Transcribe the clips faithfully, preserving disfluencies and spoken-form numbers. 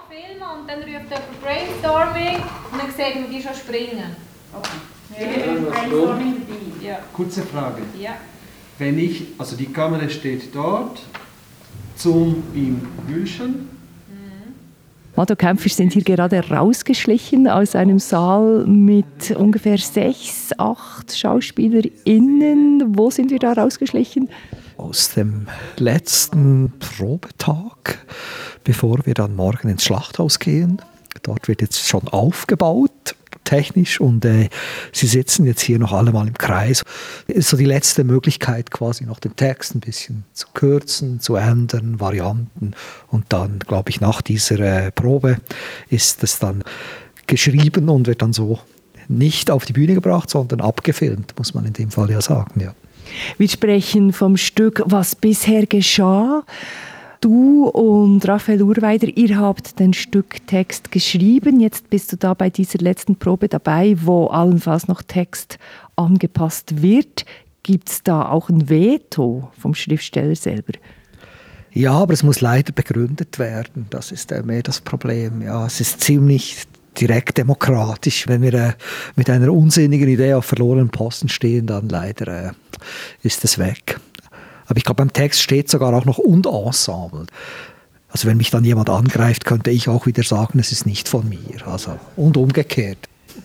filmen und dann ruft jemand Brainstorming und dann sehen wir die schon springen. Okay. Ja, ja, Brainstorming dabei. Ja. Kurze Frage. Ja. Wenn ich, also die Kamera steht dort, Zoom im Bildschirm. Mado Kämpfer sind hier gerade rausgeschlichen aus einem Saal mit ungefähr sechs, acht SchauspielerInnen. Wo sind wir da rausgeschlichen? Aus dem letzten Probetag, bevor wir dann morgen ins Schlachthaus gehen. Dort wird jetzt schon aufgebaut, technisch, und äh, sie sitzen jetzt hier noch alle mal im Kreis. Das ist so die letzte Möglichkeit, quasi noch den Text ein bisschen zu kürzen, zu ändern, Varianten. Und dann, glaube ich, nach dieser äh, Probe ist es dann geschrieben und wird dann so nicht auf die Bühne gebracht, sondern abgefilmt, muss man in dem Fall ja sagen, ja. Wir sprechen vom Stück «Was bisher geschah». Du und Raphael Urweider, ihr habt den Stücktext geschrieben. Jetzt bist du da bei dieser letzten Probe dabei, wo allenfalls noch Text angepasst wird. Gibt es da auch ein Veto vom Schriftsteller selber? Ja, aber es muss leider begründet werden. Das ist äh, mehr das Problem. Ja, es ist ziemlich direkt demokratisch. Wenn wir äh, mit einer unsinnigen Idee auf verlorenen Posten stehen, dann leider äh, ist es weg. Aber ich glaube, beim Text steht sogar auch noch «und Ensemble». Also wenn mich dann jemand angreift, könnte ich auch wieder sagen, es ist nicht von mir. Also, und umgekehrt.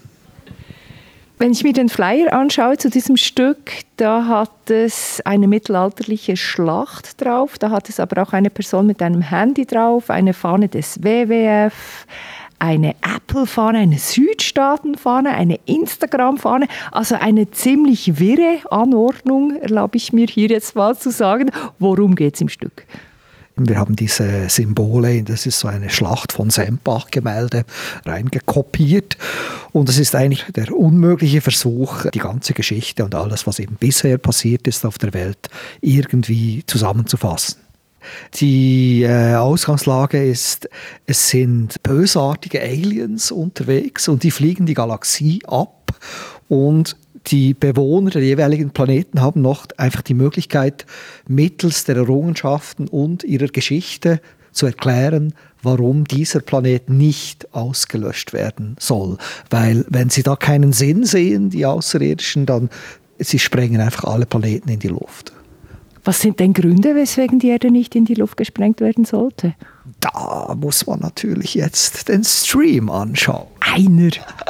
Wenn ich mir den Flyer anschaue zu diesem Stück, da hat es eine mittelalterliche Schlacht drauf, da hat es aber auch eine Person mit einem Handy drauf, eine Fahne des W W F, eine Apple-Fahne, eine Südstaaten-Fahne, eine Instagram-Fahne, also eine ziemlich wirre Anordnung, erlaube ich mir hier jetzt mal zu sagen. Worum geht es im Stück? Wir haben diese Symbole, das ist so eine Schlacht von Sempach-Gemälde, reingekopiert. Und es ist eigentlich der unmögliche Versuch, die ganze Geschichte und alles, was eben bisher passiert ist auf der Welt, irgendwie zusammenzufassen. Die äh, Ausgangslage ist, es sind bösartige Aliens unterwegs und die fliegen die Galaxie ab, und die Bewohner der jeweiligen Planeten haben noch einfach die Möglichkeit, mittels der Errungenschaften und ihrer Geschichte zu erklären, warum dieser Planet nicht ausgelöscht werden soll. Weil wenn sie da keinen Sinn sehen, die Außerirdischen, dann sie sprengen einfach alle Planeten in die Luft. Was sind denn Gründe, weswegen die Erde nicht in die Luft gesprengt werden sollte? Da muss man natürlich jetzt den Stream anschauen. Einer.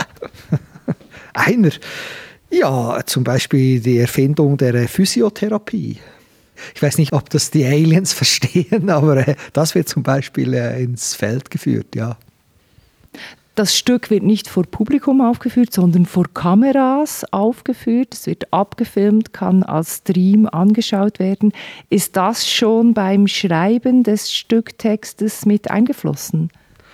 Einer. Ja, zum Beispiel die Erfindung der Physiotherapie. Ich weiß nicht, ob das die Aliens verstehen, aber das wird zum Beispiel ins Feld geführt, ja. Das Stück wird nicht vor Publikum aufgeführt, sondern vor Kameras aufgeführt. Es wird abgefilmt, kann als Stream angeschaut werden. Ist das schon beim Schreiben des Stücktextes mit eingeflossen?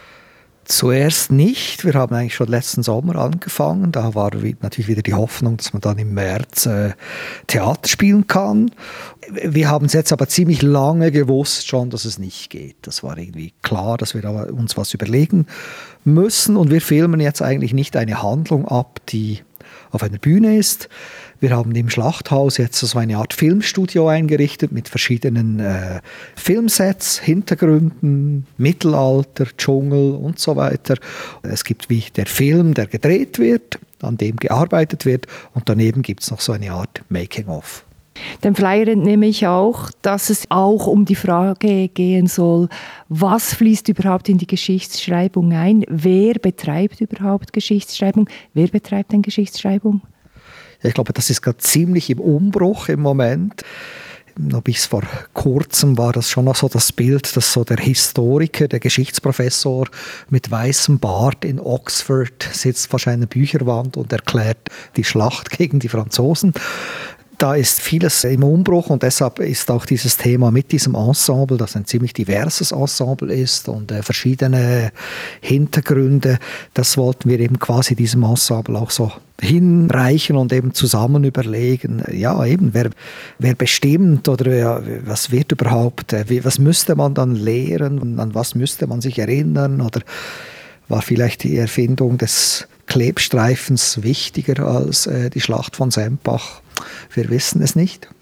Zuerst nicht. Wir haben eigentlich schon letzten Sommer angefangen. Da war natürlich wieder die Hoffnung, dass man dann im März äh, Theater spielen kann. Wir haben es jetzt aber ziemlich lange gewusst schon, dass es nicht geht. Das war irgendwie klar, dass wir da uns was überlegen müssen. Und wir filmen jetzt eigentlich nicht eine Handlung ab, die auf einer Bühne ist. Wir haben im Schlachthaus jetzt so eine Art Filmstudio eingerichtet mit verschiedenen äh, Filmsets, Hintergründen, Mittelalter, Dschungel und so weiter. Es gibt wie der Film, der gedreht wird, an dem gearbeitet wird, und daneben gibt es noch so eine Art Making-of. Dem Flyer entnehme ich auch, dass es auch um die Frage gehen soll, was fließt überhaupt in die Geschichtsschreibung ein? Wer betreibt überhaupt Geschichtsschreibung? Wer betreibt denn Geschichtsschreibung? Ich glaube, das ist gerade ziemlich im Umbruch im Moment. Noch bis vor kurzem war das schon noch so das Bild, dass so der Historiker, der Geschichtsprofessor mit weißem Bart in Oxford sitzt vor seiner Bücherwand und erklärt die Schlacht gegen die Franzosen. Da ist vieles im Umbruch, und deshalb ist auch dieses Thema mit diesem Ensemble, das ein ziemlich diverses Ensemble ist und äh, verschiedene Hintergründe, das wollten wir eben quasi diesem Ensemble auch so hinreichen und eben zusammen überlegen, ja eben, wer, wer bestimmt oder ja, was wird überhaupt, äh, was müsste man dann lehren, an was müsste man sich erinnern, oder war vielleicht die Erfindung des Klebstreifens wichtiger als äh, die Schlacht von Sempach? Wir wissen es nicht.